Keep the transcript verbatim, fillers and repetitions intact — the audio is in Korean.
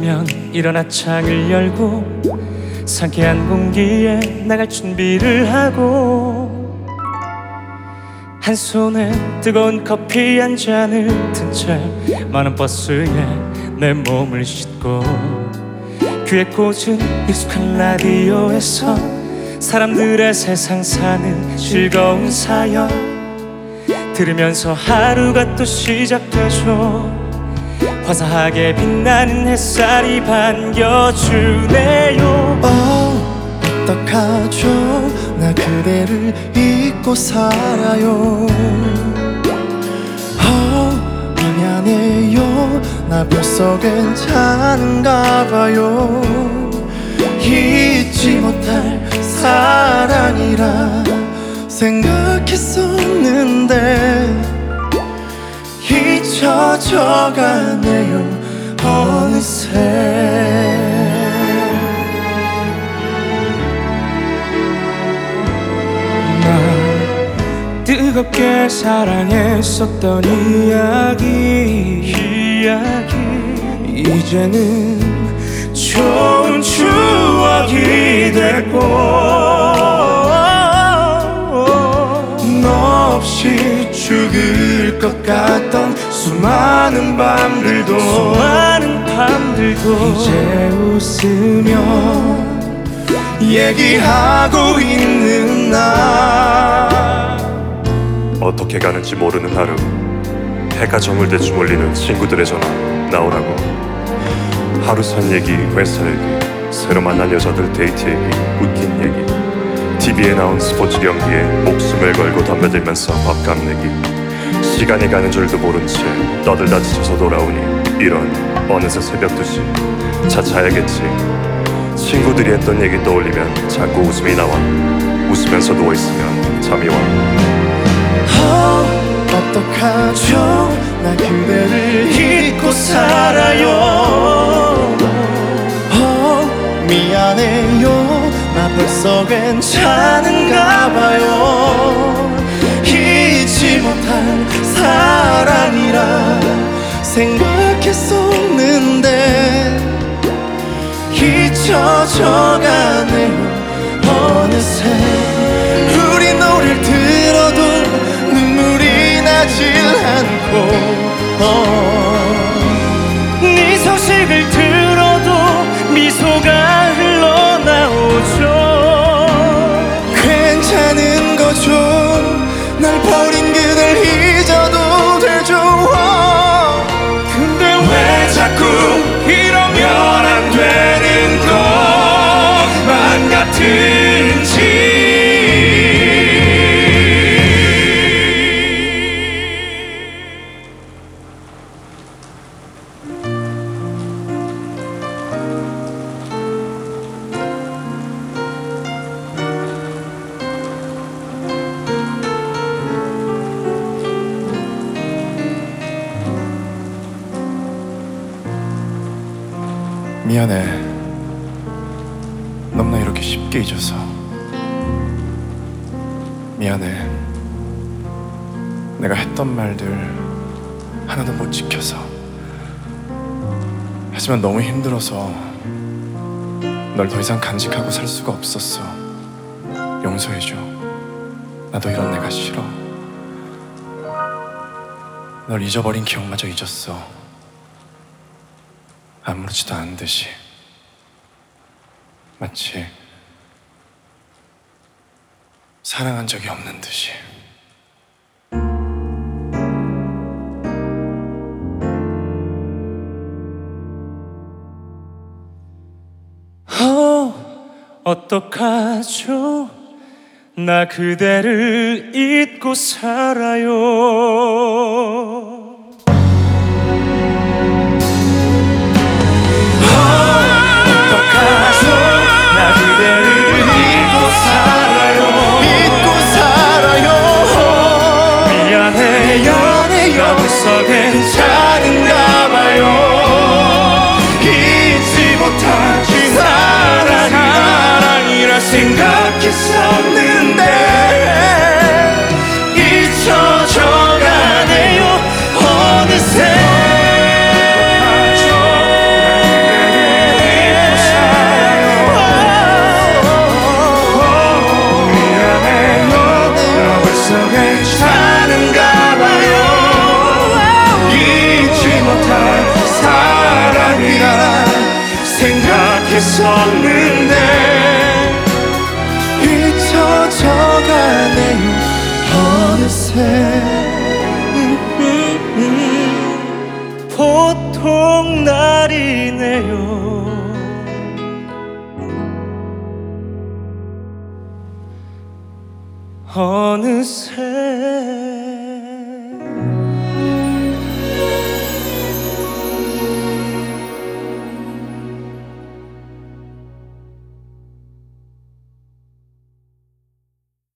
아침이면 일어나 창을 열고 상쾌한 공기에 나갈 준비를 하고 한 손에 뜨거운 커피 한 잔을 든 채 많은 버스에 내 몸을 싣고 귀에 꽂은 익숙한 라디오에서 사람들의 세상 사는 즐거운 사연 들으면서 하루가 또 시작되죠. 화사하게 빛나는 햇살이 반겨주네요. 어, 어떡하죠? 나 그대를 잊고 살아요. 어, 미안해요. 나 벌써 괜찮은가 봐요. 잊지 못할 사랑이라 생각했었는데 잊혀져가네요 어느새. 나 뜨겁게 사랑했었던 이야기 이야기 이제는 좋은 추억이 됐고 너 없이 죽을 것 같던 수많은 밤들도 수많은 밤들도 이제 웃으며 얘기하고 있는 나. 어떻게 가는지 모르는 하루, 해가 저물 때 주물리는 친구들의 전화 나오라고. 하루 산 얘기, 회사 얘기, 새로 만난 여자들 데이트 얘기, 웃긴 얘기, 티비에 나온 스포츠 경기에 목숨을 걸고 덤벼들면서 밥값 내기. 시간이 가는 줄도 모른 채 떠들다 지쳐서 돌아오니 이런 어느새 새벽 두 시. 자 자야겠지. 친구들이 했던 얘기 떠올리면 자꾸 웃음이 나와. 웃으면서 누워있으면 잠이 와. 어, 어떡하죠? 나 그대를 잊고 살아요. 어, 미안해요. 나 벌써 괜찮은가 봐요. 잊지 못할 사랑이라 생각했었는데 잊혀져가네요 어느새. 우리 노래를 들어도 눈물이 나질 않고 어. 네 소식을 들어도 미소가 흘러나오죠. 괜찮은 거죠. 날 버린 그댈 잊어도 되죠. 근데 왜 자꾸 이러면 안 되는 것만 같은지. 미안해. 너무나 이렇게 쉽게 잊어서. 미안해. 내가 했던 말들 하나도 못 지켜서. 하지만 너무 힘들어서 널 더 이상 간직하고 살 수가 없었어. 용서해줘. 나도 이런 내가 싫어. 널 잊어버린 기억마저 잊었어. 아무렇지도 않은 듯이. 마치 사랑한 적이 없는 듯이. 어, 어떡하죠? 나 그대를 잊고 살아요. 괜찮은가 봐요. 잊지 못할 사랑이라 생각했었는데 잊혀져가네요 어느새. 음, 음, 음. 보통 날이네요. 어느새